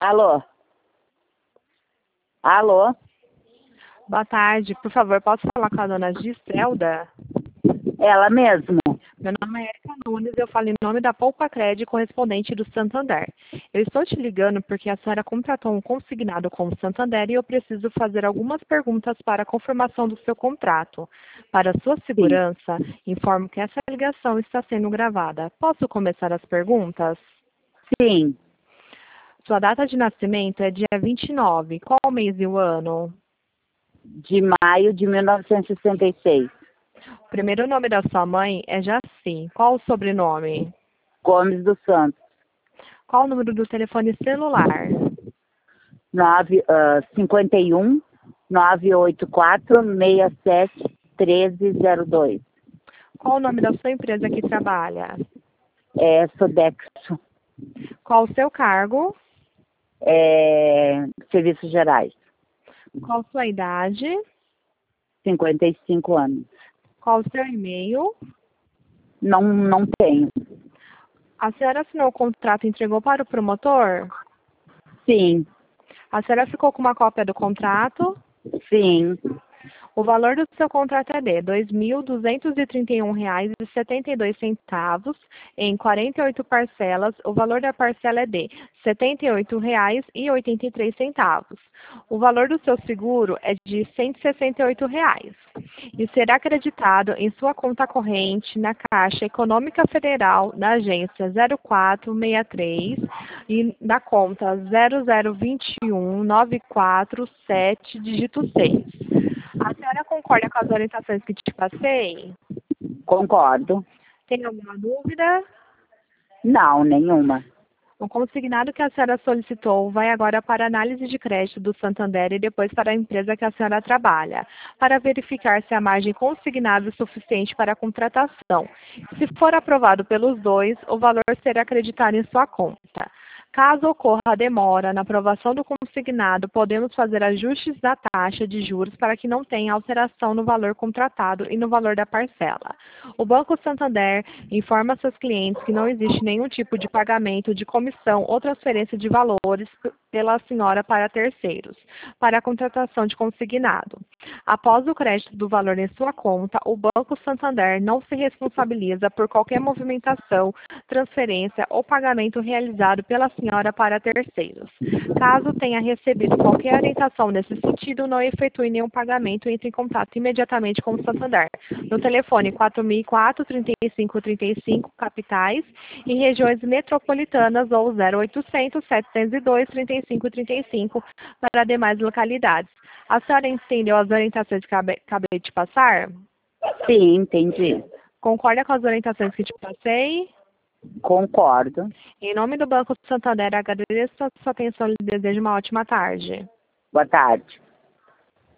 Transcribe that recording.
Alô? Alô? Boa tarde, por favor, posso falar com a dona Giselda? Ela mesmo? Meu nome é Erika Nunes, eu falo em nome da Poupa Cred, correspondente do Santander. Eu estou te ligando porque a senhora contratou um consignado com o Santander e eu preciso fazer algumas perguntas para a confirmação do seu contrato. Para sua Sim. segurança, informo que essa ligação está sendo gravada. Posso começar as perguntas? Sim. Sua data de nascimento é dia 29. Qual o mês e o ano? De maio de 1966. O primeiro nome da sua mãe é Jaci. Qual o sobrenome? Gomes dos Santos. Qual o número do telefone celular? 51 984 67 1302. Qual o nome da sua empresa que trabalha? É Sodexo. Qual o seu cargo? Serviços Gerais. Qual sua idade? 55 anos. Qual o seu e-mail? Não tenho. A senhora assinou o contrato e entregou para o promotor? Sim. A senhora ficou com uma cópia do contrato? Sim. O valor do seu contrato é de R$ 2.231,72 em 48 parcelas. O valor da parcela é de R$ 78,83. O valor do seu seguro é de R$ 168 e será acreditado em sua conta corrente na Caixa Econômica Federal, na agência 0463 e na conta 0021947, dígito 6. A senhora concorda com as orientações que te passei? Concordo. Tem alguma dúvida? Não, nenhuma. O consignado que a senhora solicitou vai agora para a análise de crédito do Santander e depois para a empresa que a senhora trabalha, para verificar se a margem consignada é suficiente para a contratação. Se for aprovado pelos dois, o valor será acreditado em sua conta. Caso ocorra a demora na aprovação do consignado, podemos fazer ajustes da taxa de juros para que não tenha alteração no valor contratado e no valor da parcela. O Banco Santander informa seus clientes que não existe nenhum tipo de pagamento de comissão ou transferência de valores pela senhora para terceiros, para a contratação de consignado. Após o crédito do valor em sua conta, o Banco Santander não se responsabiliza por qualquer movimentação, transferência ou pagamento realizado pela senhora para terceiros. Caso tenha recebido qualquer orientação nesse sentido, não efetue nenhum pagamento e entre em contato imediatamente com o Santander, no telefone 4004-3535, capitais, e regiões metropolitanas, ou 0800-702-3535, para demais localidades. A senhora entendeu as orientações que acabei de passar? Sim, entendi. Concorda com as orientações que te passei? Concordo. Em nome do Banco Santander, agradeço a sua atenção e lhe desejo uma ótima tarde. Boa tarde.